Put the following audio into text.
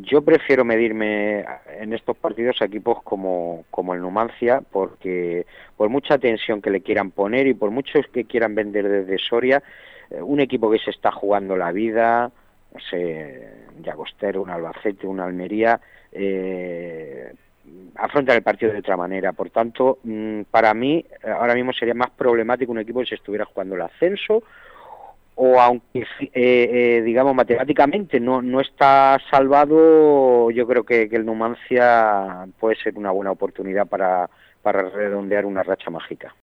Yo prefiero medirme en estos partidos a equipos como el Numancia, porque por mucha tensión que le quieran poner y por muchos que quieran vender desde Soria, un equipo que se está jugando la vida, no sé, un Llagostera, un Albacete, una Almería, afrontan el partido de otra manera. Por tanto, para mí ahora mismo sería más problemático un equipo que se estuviera jugando el ascenso, o aunque digamos matemáticamente no está salvado. Yo creo que el Numancia puede ser una buena oportunidad para redondear una racha mágica.